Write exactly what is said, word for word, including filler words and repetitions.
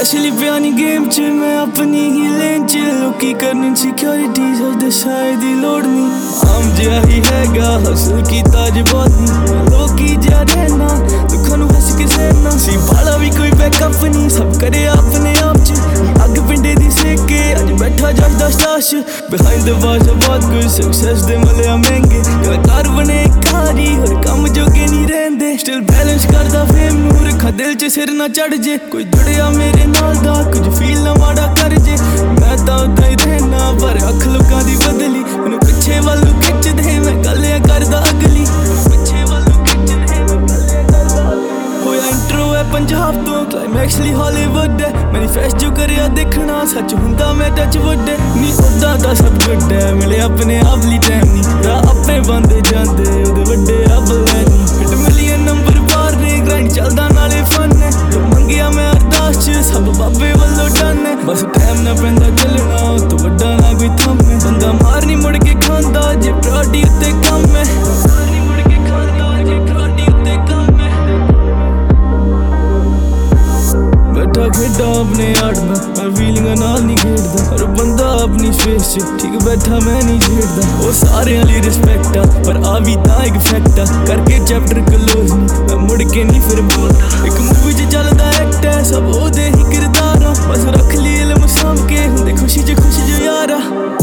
specially पियानी game च मैं अपनी ही लेन च लोकी करन सिक्योरिटी सद शायद ही लोड़ नहीं आम जिहा ही हैगा हसल कीता ज बहुत नहीं लोकी जिहा रहना दुखां नूं हस के सहना सी बाला भी कोई बैकअप नहीं सब करे अपने आप च अग पिंडे दी सेके अज बैठा जसदा स्टाश बिहाइंड द बार्स बहुत कुछ सक्सेस दे मलिया महंगे कलाकार बने कारी और कम जोगे नहीं रहंदे स्टिल बैलेंस करदा फेम नूं रखा दिल च सिर ना चढ़ जे कोई जुड़िया मेरे नाल दा कुछ फील ना माड़ा कर जे मैं तां उदां ही रहना पर अख लोकां दी बदली मैनूं पिछे वालों खिच दे मैं गल्लियां करदा अगली पिछे वालों खिच दे मैं गल्लियां करदा होया इंट्रो है पंजाब तो क्लाइमैक्स ली हॉलीवुड है मैनीफेस्ट जो करिया देखना सच हुंदा मैं टच वुड नी उदां दा सब गुड है मिले अपने आप ली टाइम नी राह अपने बंदे जांदे ओदे वड्डे रब लैनी हिट मिलियन नंबर पार ने ग्राइंड चलदा नाले फन है जो मंगिया मैं अरदास च सब बाबे वल्लों डन है बस टाइम ना पैंदा चलना तो वड्डा ना कोई थम है बंदा मार नहीं मुड़ के खांदा जे प्राडी उत्ते कम है मार नहीं मुड़ के खांदा जे प्राडी उत्ते कम है बैठा खेडा अपने आर्ट में मैं फीलिंग नाल नहीं खेड़दा पर बंदा अपनी स्पेस च ठीक बैठा मैं नहीं छेड़दा वो सारे वाली रिस्पेक्ट आ पर आ भी तां एक फैक्ट आ करके चैप्टर क्लोज नहीं मैं मुड़ के नहीं फिर बोलदा एक मूवी च चलदा एक्ट है सब ओदे ही किरदार बस रख ली इल्म साम के हुंदे खुशी च खुश जो यारा